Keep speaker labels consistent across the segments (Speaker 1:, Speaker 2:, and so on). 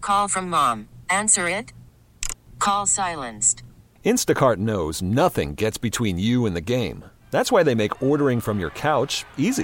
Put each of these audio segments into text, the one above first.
Speaker 1: Call from mom. Answer it. Call silenced.
Speaker 2: Instacart knows nothing gets between you and the game. That's why they make ordering from your couch easy.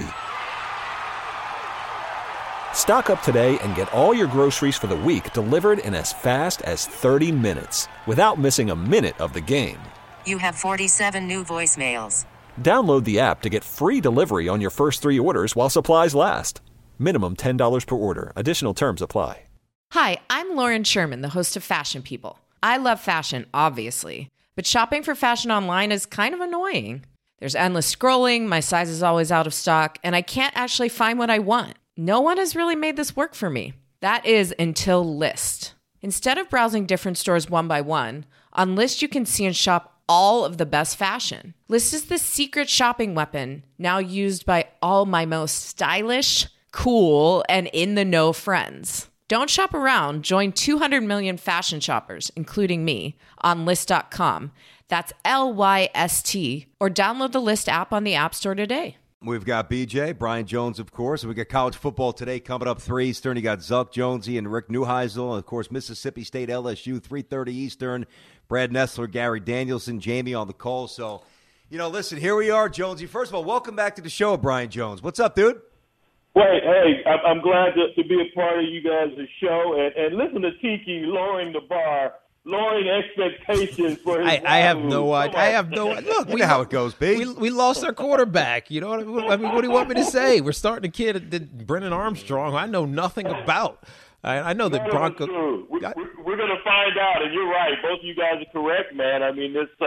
Speaker 2: Stock up today and get all your groceries for the week delivered in as fast as 30 minutes without missing a minute of the game.
Speaker 1: You have 47 new voicemails.
Speaker 2: Download the app to get free delivery on your first 3 orders while supplies last. Minimum $10 per order. Additional terms apply.
Speaker 3: Hi, I'm Lauren Sherman, the host of Fashion People. I love fashion, obviously, but shopping for fashion online is kind of annoying. There's endless scrolling, my size is always out of stock, and I can't actually find what I want. No one has really made this work for me. That is until Lyst. Instead of browsing different stores one by one, on Lyst you can see and shop all of the best fashion. Lyst is the secret shopping weapon now used by all my most stylish, cool, and in-the-know friends. Don't shop around. Join 200 million fashion shoppers, including me, on Lyst.com. That's Lyst, or download the Lyst app on the App Store today.
Speaker 4: We've got BJ, Brian Jones, of course. We got college football today coming up 3 Eastern. You got Zuck Jonesy and Rick Neuheisel. And, of course, Mississippi State, LSU, 3:30 Eastern. Brad Nessler, Gary Danielson, Jamie on the call. So, listen, here we are, Jonesy. First of all, welcome back to the show, Brian Jones. What's up, dude?
Speaker 5: Wait, hey, I'm glad to be a part of you guys' show. And listen to Tiki lowering the bar, lowering expectations for his
Speaker 6: I have no idea. I have no idea. Look,
Speaker 4: You know how it goes, B.
Speaker 6: We lost our quarterback. You know what I mean? What do you want me to say? We're starting a kid that Brennan Armstrong, who I know nothing about. I know that Broncos.
Speaker 5: We're going to find out, and you're right. Both of you guys are correct, man. I mean, this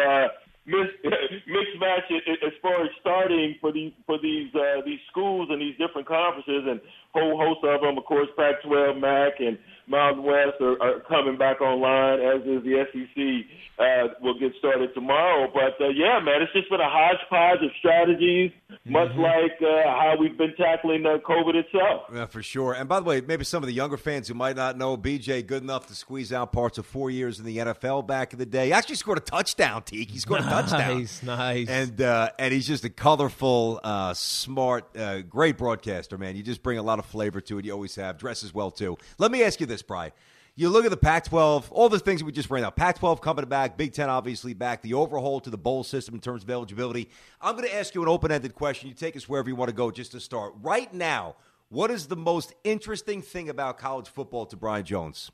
Speaker 5: mismatch as far as starting for these schools and these different conferences, and whole host of them, of course, Pac-12, MAC, and Mountain West are coming back online, as is the SEC. Will get started tomorrow. But, yeah, man, it's just been a hodgepodge of strategies, much like how we've been tackling COVID itself.
Speaker 4: Yeah, for sure. And, by the way, maybe some of the younger fans who might not know, BJ good enough to squeeze out parts of 4 years in the NFL back in the day. He actually scored a touchdown, Teak. He scored a touchdown.
Speaker 6: Nice.
Speaker 4: And he's just a colorful, smart, great broadcaster, man. You just bring a lot of flavor to it. You always have. Dresses well, too. Let me ask you this, Brian. You look at the Pac-12, all the things that we just ran out. Pac-12 coming back, Big Ten obviously back, the overhaul to the bowl system in terms of eligibility. I'm going to ask you an open-ended question. You take us wherever you want to go just to start. Right now, what is the most interesting thing about college football to Brian Jones?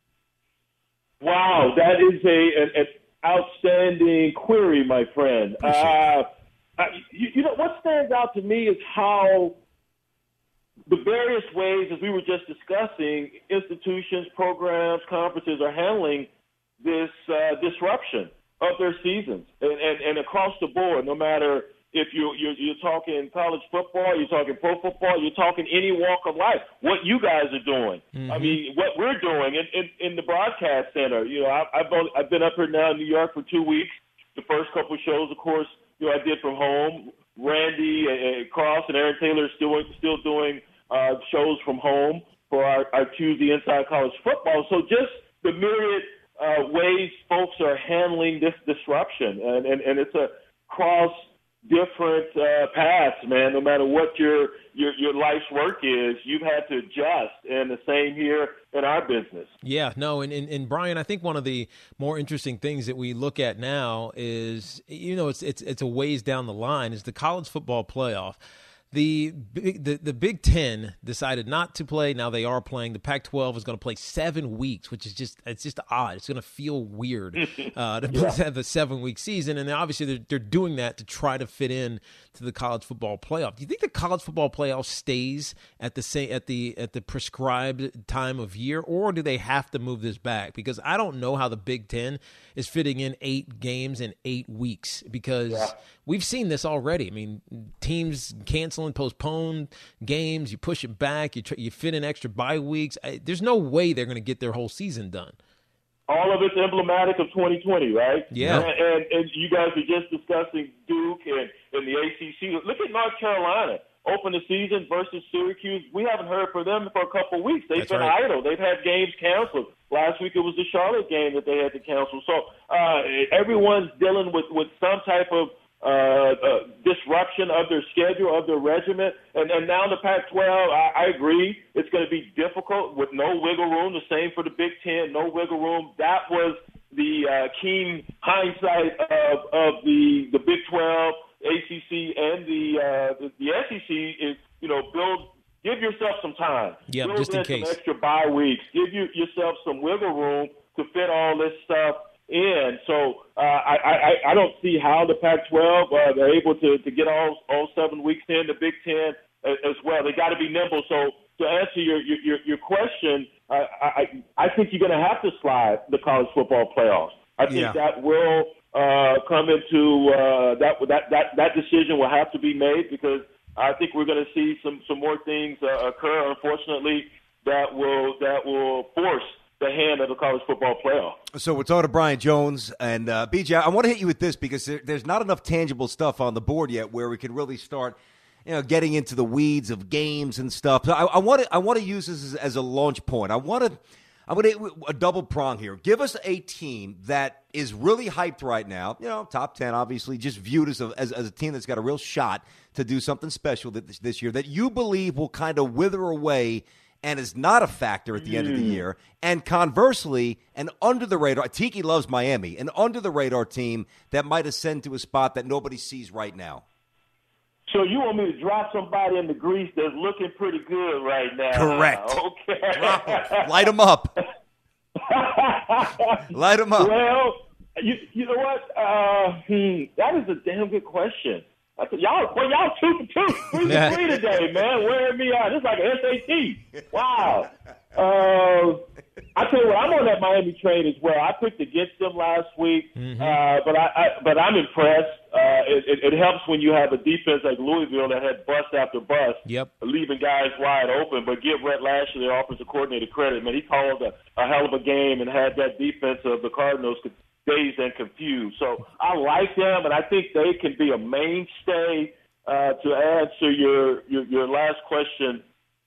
Speaker 5: Wow, that is an outstanding query, my friend. What stands out to me is how the various ways, as we were just discussing, institutions, programs, conferences are handling this disruption of their seasons and across the board, no matter if you're talking college football, you're talking pro football, you're talking any walk of life, what you guys are doing. Mm-hmm. I mean, what we're doing in the broadcast center. I've been up here now in New York for 2 weeks. The first couple of shows, of course, I did from home. Randy Cross and Aaron Taylor are still doing shows from home for our Tuesday Inside College Football. So just the myriad ways folks are handling this disruption, and it's a cross different paths, man. No matter what your life's work is, you've had to adjust, and the same here in our business.
Speaker 6: Yeah, no, and Brian, I think one of the more interesting things that we look at now is, it's a ways down the line, is the college football playoff. The Big Ten decided not to play. Now they are playing. The Pac-12 is going to play 7 weeks, which is just odd. It's going to feel weird to have a 7-week season. And obviously they're doing that to try to fit in to the college football playoff. Do you think the college football playoff stays at the prescribed time of year, or do they have to move this back? Because I don't know how the Big Ten is fitting in 8 games in 8 weeks, because we've seen this already. I mean, teams cancel and postpone games, you push it back, you fit in extra bye weeks. There's no way they're going to get their whole season done.
Speaker 5: All of it's emblematic of 2020, right?
Speaker 6: Yeah.
Speaker 5: And you guys were just discussing Duke and the ACC. Look at North Carolina. Open the season versus Syracuse. We haven't heard from them for a couple of weeks. They've been idle. They've had games canceled. Last week it was the Charlotte game that they had to cancel. So everyone's dealing with some type of disruption of their schedule, of their regimen. And now the Pac-12, I agree, it's going to be difficult with no wiggle room. The same for the Big Ten, no wiggle room. That was the keen hindsight of the Big 12, ACC, and the SEC is, give yourself some time.
Speaker 6: Yeah,
Speaker 5: build
Speaker 6: just in
Speaker 5: in
Speaker 6: case.
Speaker 5: some extra bye weeks. Give yourself some wiggle room to fit all this stuff in. So I don't see how the Pac-12 they're able to get all 7 weeks in. The Big Ten as well. They got to be nimble. So to answer your question, I think you're going to have to slide the college football playoffs. I think that will come into that decision will have to be made, because I think we're going to see some more things occur, unfortunately, that will force the hand of the college football playoff.
Speaker 4: So we're talking to Brian Jones, and BJ, I want to hit you with this because there's not enough tangible stuff on the board yet where we can really start, getting into the weeds of games and stuff. So I want to use this as a launch point. I'm going to a double prong here. Give us a team that is really hyped right now. Top 10, obviously, just viewed as a team that's got a real shot to do something special this year that you believe will kind of wither away and is not a factor at the end of the year. And conversely, an under-the-radar – Tiki loves Miami – an under-the-radar team that might ascend to a spot that nobody sees right now.
Speaker 5: So you want me to drop somebody in the grease that's looking pretty good right now?
Speaker 4: Correct.
Speaker 5: Okay.
Speaker 4: Drop 'em. Light them up. Light them up.
Speaker 5: Well, you know what? That is a damn good question. Y'all 2 for 2, 3 for 3 today, man. Wearing me out. It's like an SAT. Wow. I tell you what, I'm on that Miami train as well. I picked against them last week, but I'm impressed. It helps when you have a defense like Louisville that had bust after bust, leaving guys wide open. But give Rhett Lashley, their offensive coordinator, credit. Man, he called a hell of a game and had that defense of the Cardinals dazed and confused. So I like them, and I think they can be a mainstay. To answer your last question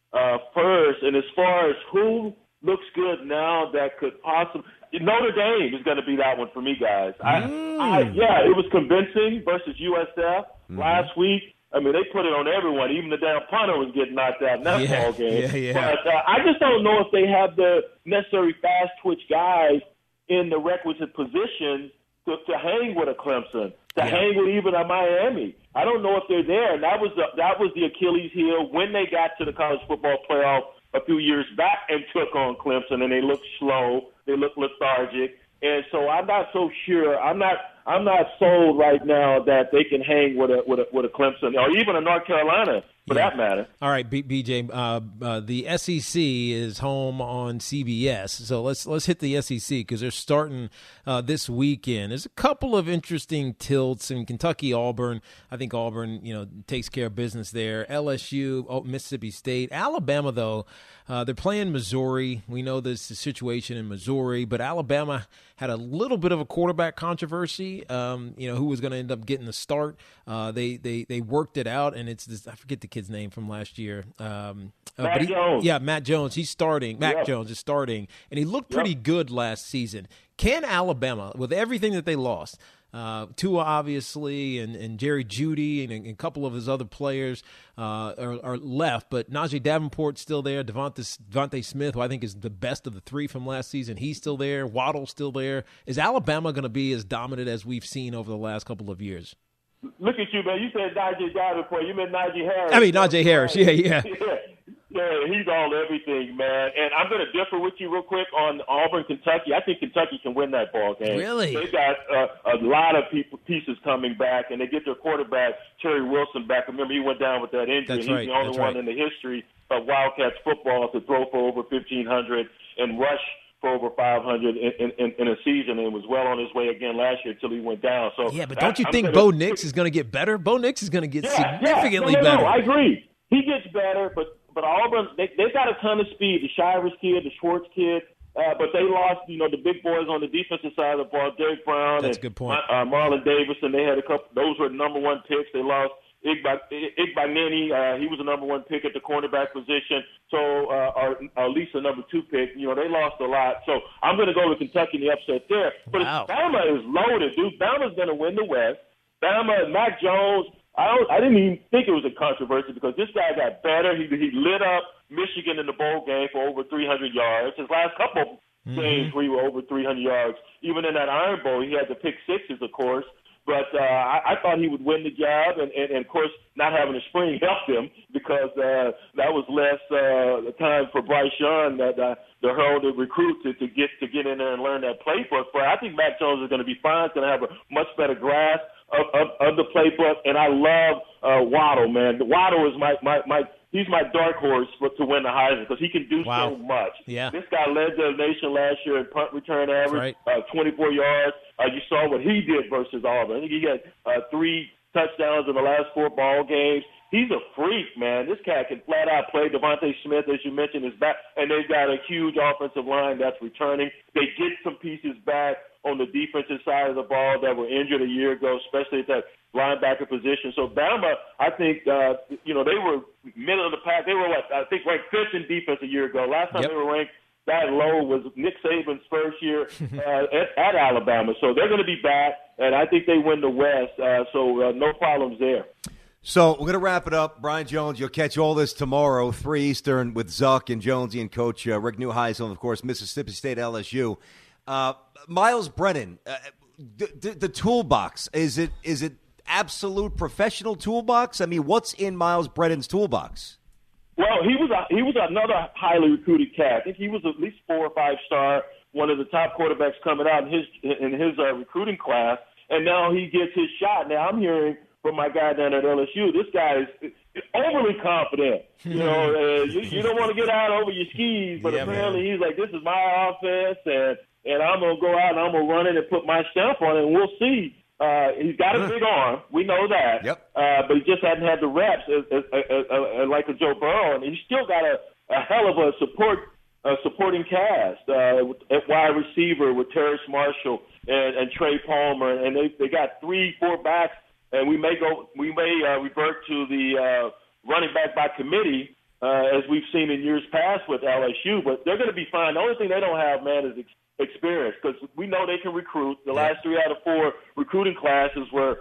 Speaker 5: first, and as far as who looks good now that could possibly – Notre Dame is going to be that one for me, guys. It was convincing versus USF last week. I mean, they put it on everyone. Even the damn punter was getting knocked out in that ball game. But I just don't know if they have the necessary fast-twitch guys in the requisite position to hang with a Clemson, hang with even a Miami. I don't know if they're there. And that was the Achilles heel when they got to the college football playoff a few years back and took on Clemson, and they looked slow, they looked lethargic. And so I'm not so sure. I'm not sold right now that they can hang with a Clemson or even a North Carolina for that matter.
Speaker 6: All right, BJ. The SEC is home on CBS, so let's hit the SEC because they're starting this weekend. There's a couple of interesting tilts in Kentucky, Auburn. I think Auburn, takes care of business there. LSU, Mississippi State, Alabama though. They're playing Missouri. We know there's a situation in Missouri, but Alabama had a little bit of a quarterback controversy. Who was going to end up getting the start? They worked it out, and it's this, I forget the kid's name from last year.
Speaker 5: Matt Jones.
Speaker 6: Yeah, Matt Jones. He's starting. Matt Jones is starting, and he looked pretty good last season. Can Alabama, with everything that they lost, Tua obviously, and Jerry Jeudy, and a couple of his other players are left, but Najee Davenport's still there. Devontae Smith, who I think is the best of the three from last season, he's still there. Waddle's still there. Is Alabama going to be as dominant as we've seen over the last couple of years?
Speaker 5: Look at you, man. You said Najee Davenport. You meant Najee Harris.
Speaker 6: I mean, Najee Harris. Yeah.
Speaker 5: Yeah, he's all everything, man. And I'm going to differ with you real quick on Auburn, Kentucky. I think Kentucky can win that ball game.
Speaker 6: Really?
Speaker 5: They got a lot of pieces coming back, and they get their quarterback, Terry Wilson, back. Remember, he went down with that injury.
Speaker 6: That's
Speaker 5: He's
Speaker 6: right.
Speaker 5: the only one in the history of Wildcats football to throw for over 1,500 and rush for over 500 in a season, and was well on his way again last year until he went down. So
Speaker 6: yeah, but don't you think Bo Nix is going to get better? Bo Nix is going to get significantly better.
Speaker 5: No, I agree. He gets better, but Auburn, they've got a ton of speed. The Shivers kid, the Schwartz kid, but they lost, the big boys on the defensive side of the ball, Derek Brown.
Speaker 6: That's a good point.
Speaker 5: Marlon Davidson. They had a couple. Those were number one picks. They lost Igbaneni. He was a number one pick at the cornerback position. So, or at least a number two pick. They lost a lot. So I'm going to go with Kentucky in the upset there. But Bama is loaded, dude. Bama's going to win the West. Bama and Mac Jones, I didn't even think it was a controversy because this guy got better. He lit up Michigan in the bowl game for over 300 yards. His last couple games where he were over 300 yards. Even in that Iron Bowl, he had the pick sixes, of course. But I thought he would win the job, and of course, not having a spring helped him because that was less time for Bryce Young, the heralded recruit, to get in there and learn that playbook. But I think Mac Jones is going to be fine. He's going to have a much better grasp of the playbook, and I love Waddle, man. Waddle is he's my dark horse to win the Heisman because he can do so much.
Speaker 6: Yeah.
Speaker 5: This guy led the nation last year in punt return average, 24 yards. You saw what he did versus Auburn. I think he got 3 touchdowns in the last 4 ball games. He's a freak, man. This cat can flat out play. Devontae Smith, as you mentioned, is back, and they've got a huge offensive line that's returning. They get some pieces back on the defensive side of the ball that were injured a year ago, especially at that linebacker position. So Bama, I think, they were middle of the pack. They were, I think, ranked 5th in defense a year ago. Last time they were ranked that low was Nick Saban's first year at Alabama. So they're going to be back, and I think they win the West. So no problems there.
Speaker 4: So we're going to wrap it up. Brian Jones, you'll catch all this tomorrow, 3 Eastern, with Zuck and Jonesy and Coach Rick Neuheisel, and, of course, Mississippi State LSU. Miles Brennan, the toolbox, is it absolute professional toolbox? I mean, what's in Miles Brennan's toolbox?
Speaker 5: Well, he was another highly recruited cat. I think he was at least 4 or 5 star, one of the top quarterbacks coming out in his recruiting class, and now he gets his shot. Now I'm hearing from my guy down at LSU, this guy is overly confident. You don't want to get out over your skis, but apparently he's like, this is my offense, and I'm going to go out and I'm going to run it and put my stamp on it, and we'll see. He's got a big arm. We know that. Yep. But he just hadn't had the reps like a Joe Burrow, and he's still got a hell of a supporting cast at wide receiver with Terrace Marshall and Trey Palmer, and they got 3-4 backs. And we may revert to the running back by committee as we've seen in years past with LSU, but they're going to be fine. The only thing they don't have, man, is experience because we know they can recruit. The last 3 out of 4 recruiting classes were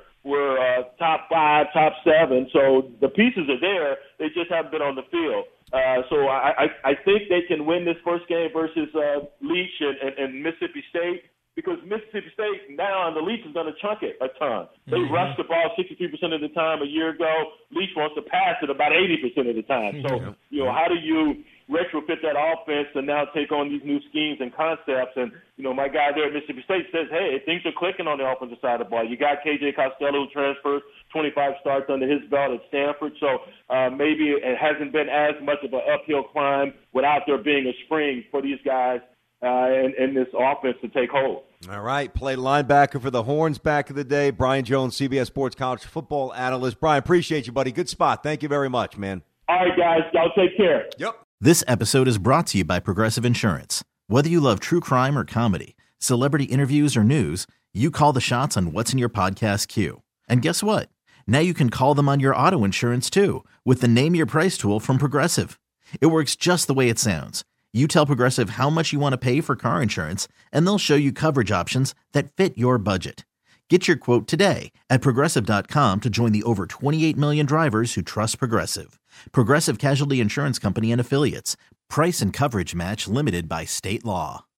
Speaker 5: top 5, top 7. So the pieces are there. They just haven't been on the field. So I think they can win this first game versus Leach and Mississippi State. Because Mississippi State now and the Leach is going to chunk it a ton. They rushed the ball 63% of the time a year ago. Leach wants to pass it about 80% of the time. So, how do you retrofit that offense and now take on these new schemes and concepts? And, my guy there at Mississippi State says, hey, things are clicking on the offensive side of the ball. You got K.J. Costello, who transferred 25 starts under his belt at Stanford. So maybe it hasn't been as much of an uphill climb without there being a spring for these guys and this offense to take hold.
Speaker 4: All right, played linebacker for the Horns back in the day. Brian Jones, CBS Sports college football analyst. Brian, appreciate you, buddy. Good spot. Thank you very much, man.
Speaker 5: All right, guys. Y'all take care.
Speaker 4: Yep.
Speaker 7: This episode is brought to you by Progressive Insurance. Whether you love true crime or comedy, celebrity interviews or news, you call the shots on what's in your podcast queue. And guess what? Now you can call them on your auto insurance, too, with the Name Your Price tool from Progressive. It works just the way it sounds. You tell Progressive how much you want to pay for car insurance, and they'll show you coverage options that fit your budget. Get your quote today at Progressive.com to join the over 28 million drivers who trust Progressive. Progressive Casualty Insurance Company and Affiliates. Price and coverage match limited by state law.